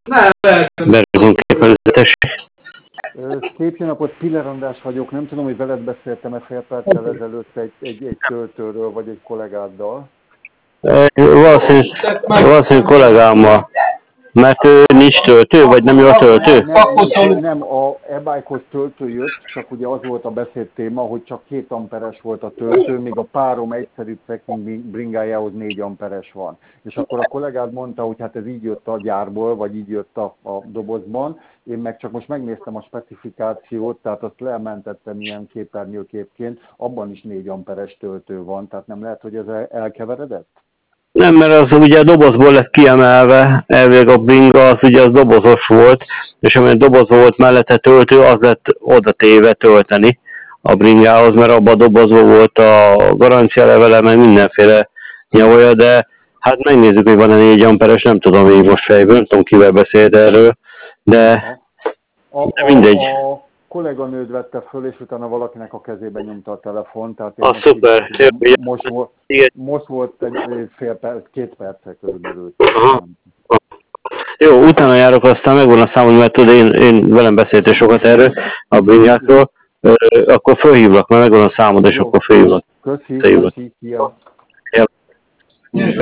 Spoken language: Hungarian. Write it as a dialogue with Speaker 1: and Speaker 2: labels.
Speaker 1: Berezonképpen előzetes.
Speaker 2: Szép jó napot, Piller András vagyok. Nem tudom, hogy veled beszéltem-e fél perccel ezelőtt egy töltőről, vagy egy kollégáddal.
Speaker 1: Valószínű kollégámmal. Mert ő nincs töltő, vagy nem jó a töltő?
Speaker 2: Nem, a e-bike-hoz töltő jött, csak ugye az volt a beszéd téma, hogy csak 2 amperes volt a töltő, míg a párom egyszerű trekking bringájához 4 amperes van. És akkor a kollégád mondta, hogy hát ez így jött a gyárból, vagy így jött a dobozban. Én meg csak most megnéztem a specifikációt, tehát azt lementettem ilyen képernyőképként, abban is 4 amperes töltő van, tehát nem lehet, hogy ez elkeveredett?
Speaker 1: Nem, mert az ugye a dobozból lett kiemelve, elvég a bringa, az ugye az dobozos volt, és amilyen doboz volt mellette töltő, az lett oda téve tölteni a bringához, mert abban a dobozban volt a garancia levele, meg mindenféle nyavaja, de hát megnézzük, hogy van-e 4 amperes, nem tudom így most fejből, nem tudom kivel beszélt erről, de mindegy.
Speaker 2: A kolléganőd vette föl, és utána valakinek a kezébe nyomta a telefon, tehát én
Speaker 1: szuper.
Speaker 2: most volt egy 2 perccel körülbelül.
Speaker 1: Jó, utána járok, aztán megvan a számom, mert tudod, én velem beszéltél sokat erről, a bringákról, akkor fölhívlak, mert megvan a számod, és akkor fölhívlak.
Speaker 2: Köszi, szia.